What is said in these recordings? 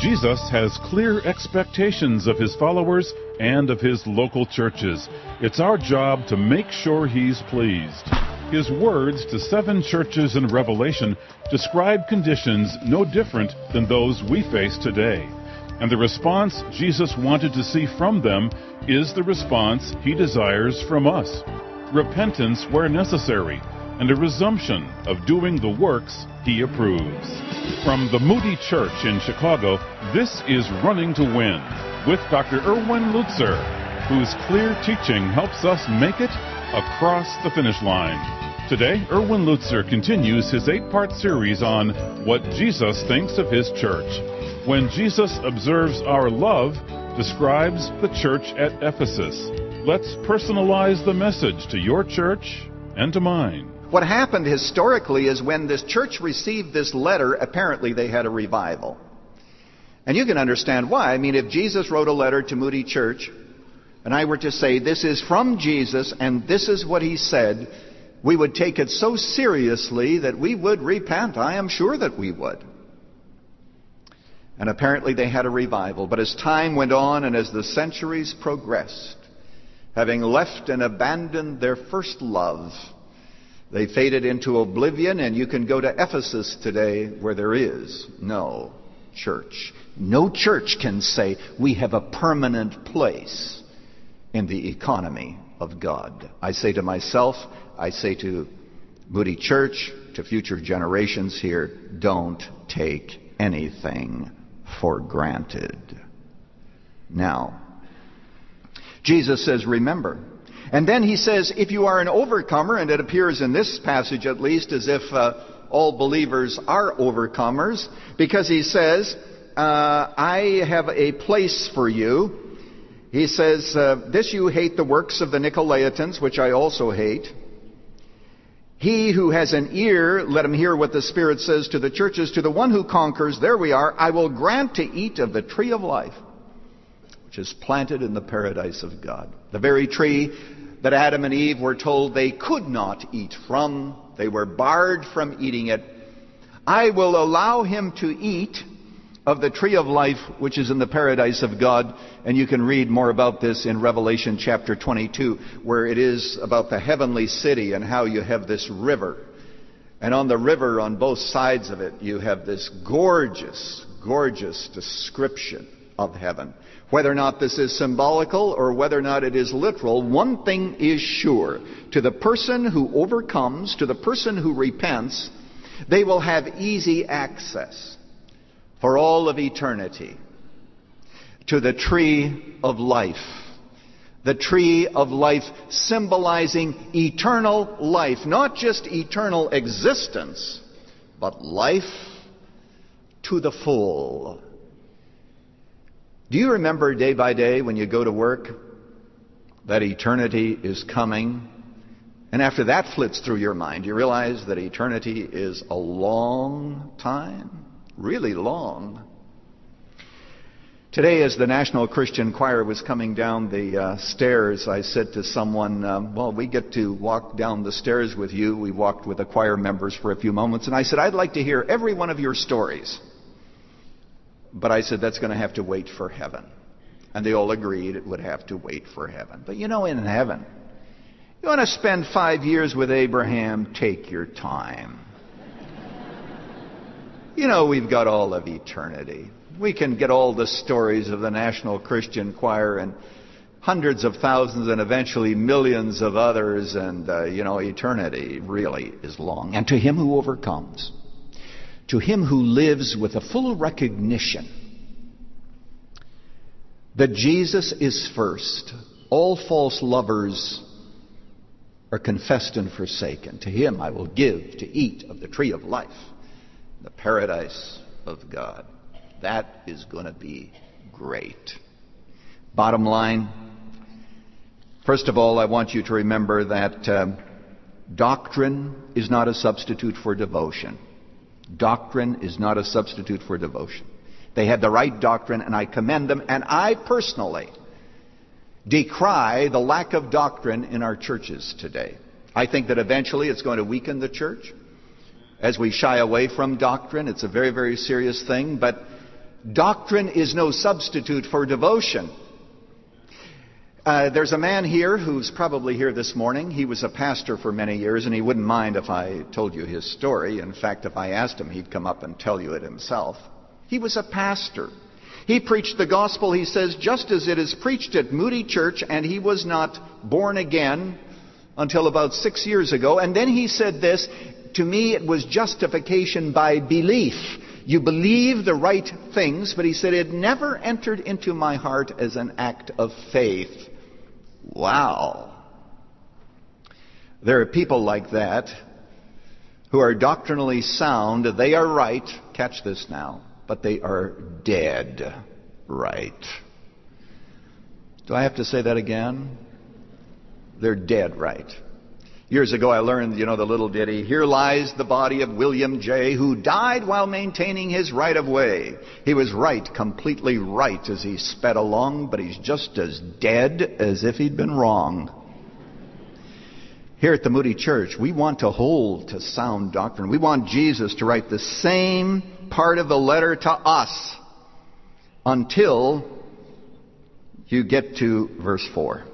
Jesus has clear expectations of his followers and of his local churches. It's our job to make sure he's pleased. His words to 7 churches in Revelation describe conditions no different than those we face today. And the response Jesus wanted to see from them is the response he desires from us. Repentance where necessary, and a resumption of doing the works he approves. From the Moody Church in Chicago, this is Running to Win with Dr. Erwin Lutzer, whose clear teaching helps us make it across the finish line. Today, Erwin Lutzer continues his 8-part series on what Jesus thinks of his church. When Jesus observes our love, describes the church at Ephesus. Let's personalize the message to your church and to mine. What happened historically is when this church received this letter, apparently they had a revival. And you can understand why. I mean, if Jesus wrote a letter to Moody Church, and I were to say, this is from Jesus, and this is what he said, we would take it so seriously that we would repent. I am sure that we would. And apparently they had a revival. But as time went on and as the centuries progressed, having left and abandoned their first love, they faded into oblivion, and you can go to Ephesus today where there is no church. No church can say we have a permanent place in the economy of God. I say to myself, I say to Moody Church, to future generations here, don't take anything for granted. Now, Jesus says, remember. And then he says, if you are an overcomer, and it appears in this passage at least as if all believers are overcomers, because he says, I have a place for you. He says, this you hate the works of the Nicolaitans, which I also hate. He who has an ear, let him hear what the Spirit says to the churches. To the one who conquers, there we are, I will grant to eat of the tree of life, which is planted in the paradise of God. The very tree that Adam and Eve were told they could not eat from. They were barred from eating it. I will allow him to eat of the tree of life, which is in the paradise of God. And you can read more about this in Revelation chapter 22, where it is about the heavenly city and how you have this river. And on the river, on both sides of it, you have this gorgeous, gorgeous description of heaven. Whether or not this is symbolical or whether or not it is literal, one thing is sure. To the person who overcomes, to the person who repents, they will have easy access for all of eternity to the tree of life. The tree of life symbolizing eternal life. Not just eternal existence, but life to the full. Do you remember day by day when you go to work that eternity is coming? And after that flits through your mind, you realize that eternity is a long time. Really long. Today, as the National Christian Choir was coming down the stairs, I said to someone, well, we get to walk down the stairs with you. We walked with the choir members for a few moments. And I said, I'd like to hear every one of your stories. But I said, that's going to have to wait for heaven. And they all agreed it would have to wait for heaven. But you know, in heaven, you want to spend 5 years with Abraham, take your time. You know, we've got all of eternity. We can get all the stories of the National Christian Choir and hundreds of thousands and eventually millions of others. And, eternity really is long. And to him who overcomes, to him who lives with a full recognition that Jesus is first, all false lovers are confessed and forsaken. To him I will give to eat of the tree of life, the paradise of God. That is going to be great. Bottom line, first of all, I want you to remember that doctrine is not a substitute for devotion. Doctrine is not a substitute for devotion. They had the right doctrine, and I commend them, and I personally decry the lack of doctrine in our churches today. I think that eventually it's going to weaken the church as we shy away from doctrine. It's a very, very serious thing, but Doctrine is no substitute for devotion. There's a man here who's probably here this morning. He was a pastor for many years, and he wouldn't mind if I told you his story. In fact, if I asked him, he'd come up and tell you it himself. He was a pastor. He preached the gospel, he says, just as it is preached at Moody Church, and he was not born again until about 6 years ago. And then he said this, to me it was justification by belief. You believe the right things, but he said it never entered into my heart as an act of faith. Wow. There are people like that who are doctrinally sound. They are right. Catch this now. But they are dead right. Do I have to say that again? They're dead right. Years ago I learned, the little ditty, here lies the body of William J., who died while maintaining his right of way. He was right, completely right as he sped along, but he's just as dead as if he'd been wrong. Here at the Moody Church, we want to hold to sound doctrine. We want Jesus to write the same part of the letter to us until you get to verse 4.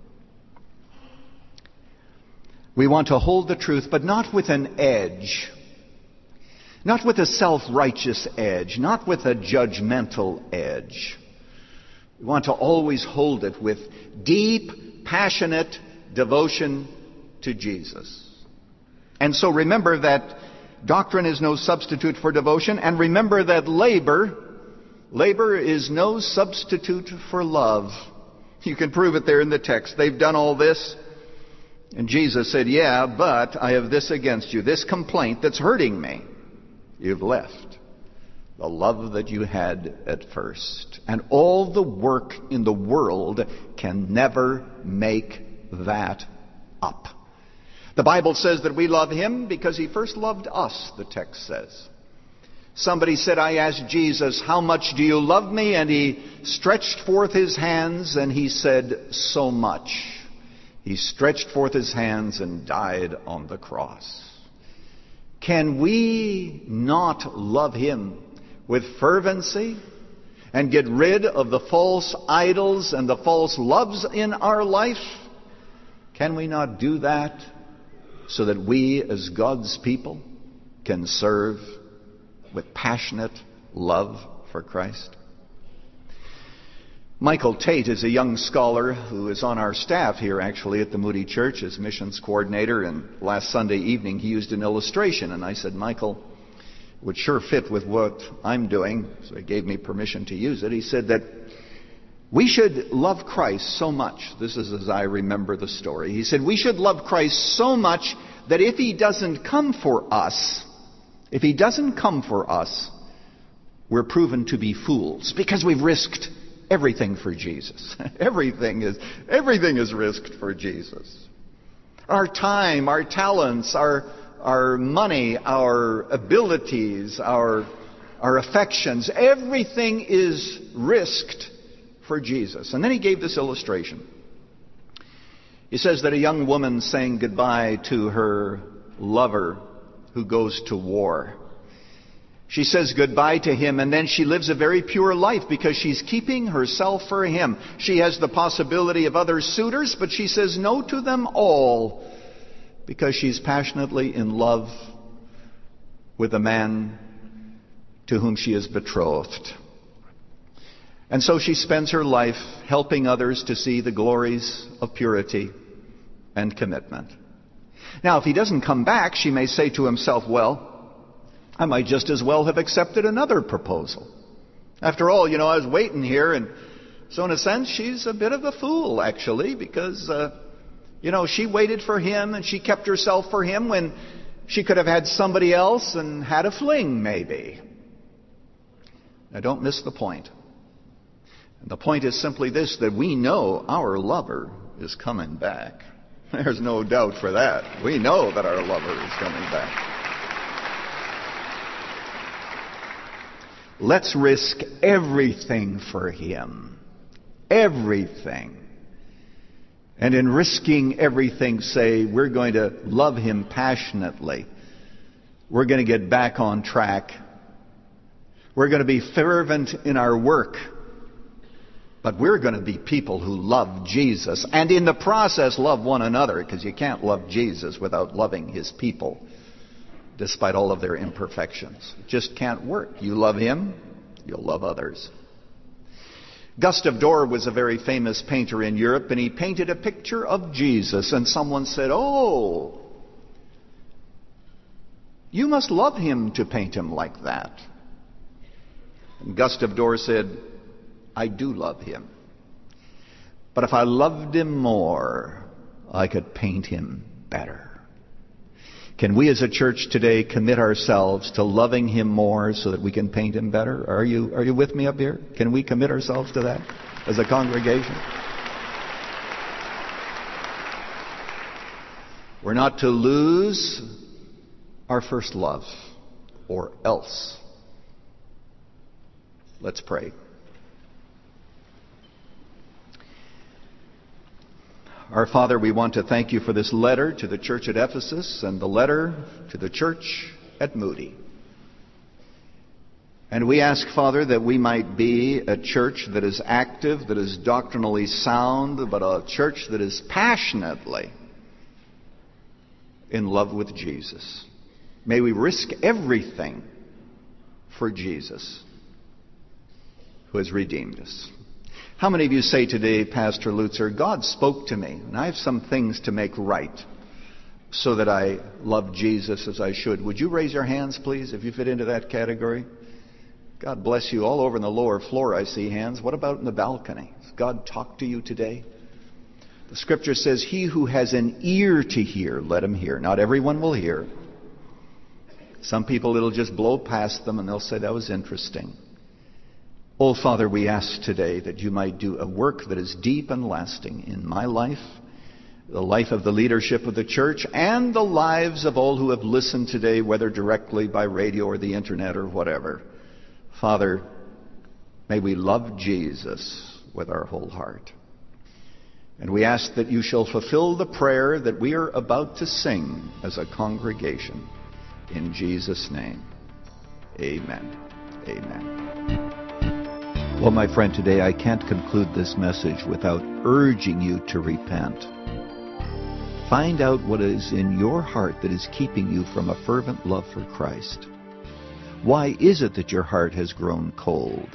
We want to hold the truth, but not with an edge. Not with a self-righteous edge. Not with a judgmental edge. We want to always hold it with deep, passionate devotion to Jesus. And so remember that doctrine is no substitute for devotion, and remember that labor is no substitute for love. You can prove it there in the text. They've done all this. And Jesus said, yeah, but I have this against you, this complaint that's hurting me. You've left the love that you had at first. And all the work in the world can never make that up. The Bible says that we love Him because He first loved us, the text says. Somebody said, I asked Jesus, how much do you love me? And He stretched forth His hands and He said, so much. He stretched forth His hands and died on the cross. Can we not love Him with fervency and get rid of the false idols and the false loves in our life? Can we not do that so that we as God's people can serve with passionate love for Christ? Michael Tate is a young scholar who is on our staff here actually at the Moody Church as missions coordinator, and last Sunday evening he used an illustration, and I said, Michael, it would sure fit with what I'm doing, so he gave me permission to use it. He said that we should love Christ so much, this is as I remember the story, he said we should love Christ so much that if He doesn't come for us, we're proven to be fools because we've risked everything for Jesus. Everything is risked for Jesus. Our time, our talents, our money, our abilities, our affections, everything is risked for Jesus. And then he gave this illustration. He says that a young woman saying goodbye to her lover who goes to war. She says goodbye to him, and then she lives a very pure life because she's keeping herself for him. She has the possibility of other suitors, but she says no to them all because she's passionately in love with the man to whom she is betrothed. And so she spends her life helping others to see the glories of purity and commitment. Now, if he doesn't come back, she may say to himself, well, I might just as well have accepted another proposal. After all, I was waiting here, and so in a sense, she's a bit of a fool, actually, because, she waited for him and she kept herself for him when she could have had somebody else and had a fling, maybe. Now, don't miss the point. And the point is simply this, that we know our lover is coming back. There's no doubt for that. We know that our lover is coming back. Let's risk everything for Him. Everything. And in risking everything, say, we're going to love Him passionately. We're going to get back on track. We're going to be fervent in our work. But we're going to be people who love Jesus. And in the process, love one another. Because you can't love Jesus without loving His people, despite all of their imperfections. It just can't work. You love Him, you'll love others. Gustave Doré was a very famous painter in Europe, and he painted a picture of Jesus. And someone said, "Oh, you must love Him to paint Him like that." And Gustave Doré said, "I do love Him. But if I loved Him more, I could paint Him better." Can we as a church today commit ourselves to loving Him more so that we can paint Him better? Are you with me up here? Can we commit ourselves to that as a congregation? We're not to lose our first love, or else. Let's pray. Our Father, we want to thank You for this letter to the church at Ephesus and the letter to the church at Moody. And we ask, Father, that we might be a church that is active, that is doctrinally sound, but a church that is passionately in love with Jesus. May we risk everything for Jesus, who has redeemed us. How many of you say today, Pastor Lutzer, God spoke to me, and I have some things to make right so that I love Jesus as I should? Would you raise your hands, please, if you fit into that category? God bless you. All over in the lower floor I see hands. What about in the balcony? Has God talked to you today? The Scripture says, "He who has an ear to hear, let him hear." Not everyone will hear. Some people, it'll just blow past them and they'll say, "That was interesting." Oh, Father, we ask today that You might do a work that is deep and lasting in my life, the life of the leadership of the church, and the lives of all who have listened today, whether directly by radio or the internet or whatever. Father, may we love Jesus with our whole heart. And we ask that You shall fulfill the prayer that we are about to sing as a congregation. In Jesus' name, amen. Amen. Well, my friend, today I can't conclude this message without urging you to repent. Find out what is in your heart that is keeping you from a fervent love for Christ. Why is it that your heart has grown cold?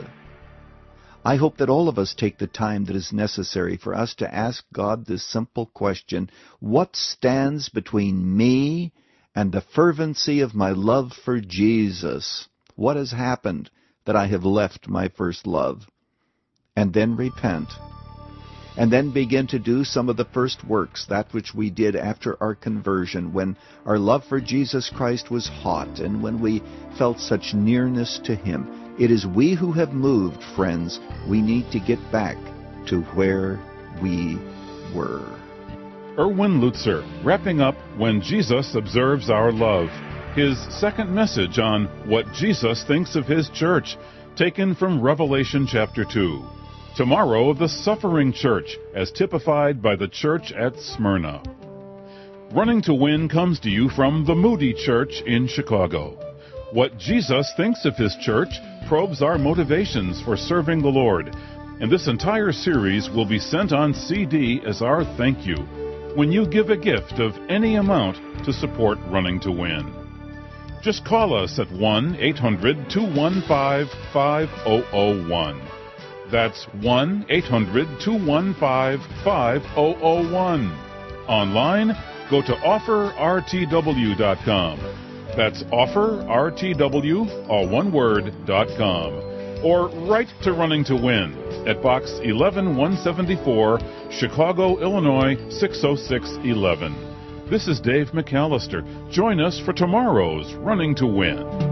I hope that all of us take the time that is necessary for us to ask God this simple question: what stands between me and the fervency of my love for Jesus? What has happened that I have left my first love? And then repent. And then begin to do some of the first works, that which we did after our conversion, when our love for Jesus Christ was hot and when we felt such nearness to Him. It is we who have moved, friends. We need to get back to where we were. Erwin Lutzer, wrapping up When Jesus Observes Our Love, his second message on what Jesus thinks of His church, taken from Revelation chapter 2. Tomorrow, the suffering church, as typified by the church at Smyrna. Running to Win comes to you from the Moody Church in Chicago. What Jesus thinks of His church probes our motivations for serving the Lord, and this entire series will be sent on CD as our thank you when you give a gift of any amount to support Running to Win. Just call us at 1-800-215-5001. That's 1-800-215-5001. Online, go to offerrtw.com. That's offerrtw, all one word, .com. Or write to Running to Win at Box 11174, Chicago, Illinois 60611. This is Dave McAllister. Join us for tomorrow's Running to Win.